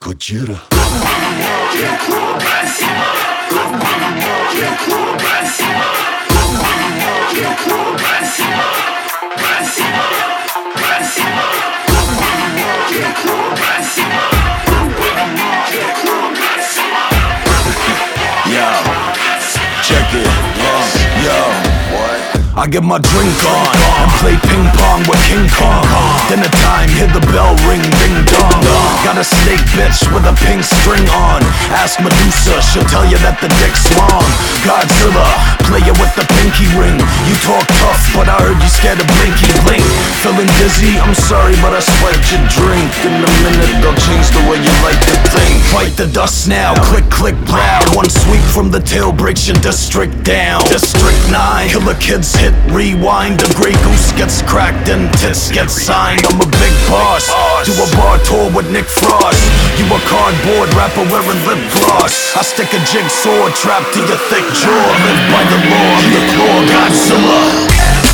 Gojira. Yo, check it, yo. I get my drink on and play ping pong with King Kong. Dinner time, hear the bell ring, ding dong. Got a snake bitch with a pink string on. Ask Medusa, she'll tell you that the dick's long. Godzilla, play it with the pinky ring. You talk tough, but I heard you scared of blinky blink. Feeling dizzy? I'm sorry, but I swiped your drink. In a minute, they'll change the way you like to think. Fight the dust now, click, click, brow. One sweep from the tail breaks your district down. District 9, killer kids hit rewind. The Grey Goose gets cracked and tits get signed. I'm a big boss, do a bar tour with Nick Frost. You a cardboard rapper wearing lip gloss. I stick a jigsaw trap to your thick jaw. Live by the law, I'm the claw Godzilla.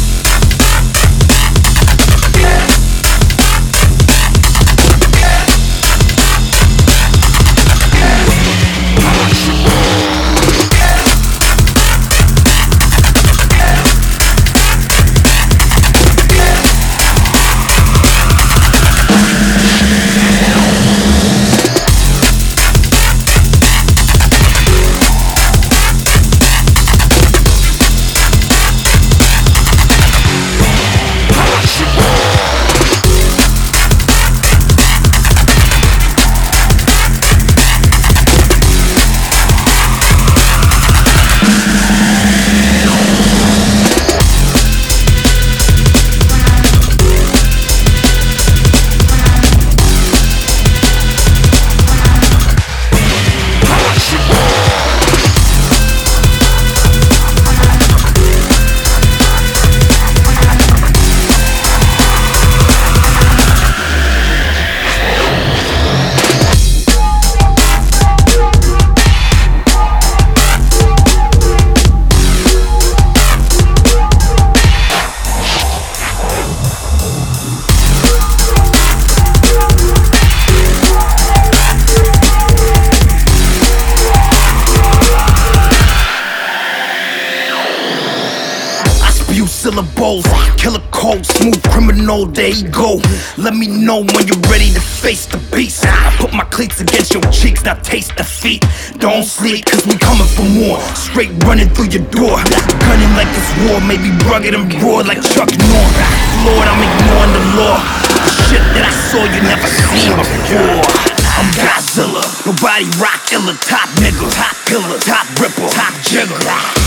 Syllables, killer cold, smooth criminal, there you go. Let me know when you're ready to face the beast. I put my cleats against your cheeks, now taste defeat. Don't sleep, cause we coming for more. Straight running through your door, gunning like it's war. Maybe rugged and raw like Chuck Norris. Lord, I'm ignoring the law. The shit that I saw you never seen before. I'm Godzilla, nobody rock illa. Top nigga, top killer, top ripper, top jigger.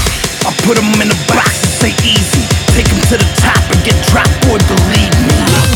I put him in a box and say easy. Take him to the top and get dropped, boy, believe me.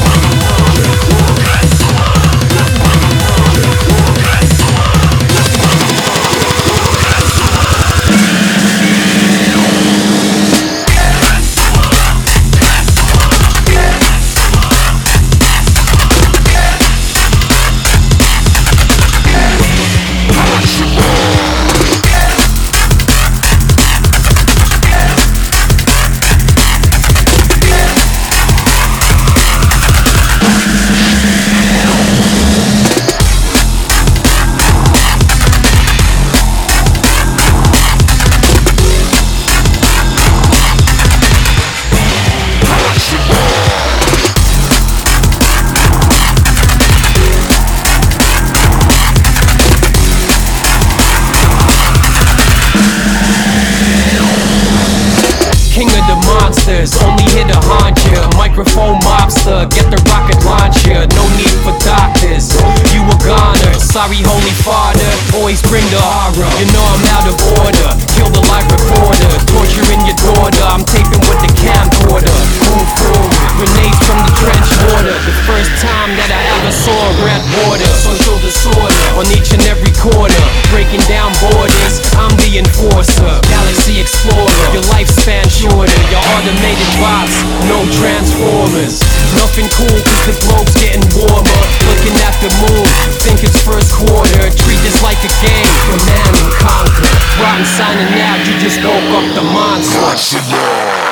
Only here to haunt you, microphone mobster, get the rocket launcher. No need for doctors, you a goner. Sorry, holy father, always bring the horror. You know I'm out of order, kill the live reporter. Torturing your daughter, I'm taping with the camcorder. Move forward, grenades from the trench water. The first time that I ever saw a red border. Social disorder on each and every corner. Breaking down borders, I'm the enforcer. Galaxy explorer, your lifespan shorter. Your automated bots, no transformers. Nothing cool cause the globe's getting warmer. Looking at the moon, think it's first quarter. Treat this like a game, command and conquer. Rotten signing out, you just woke up the monster.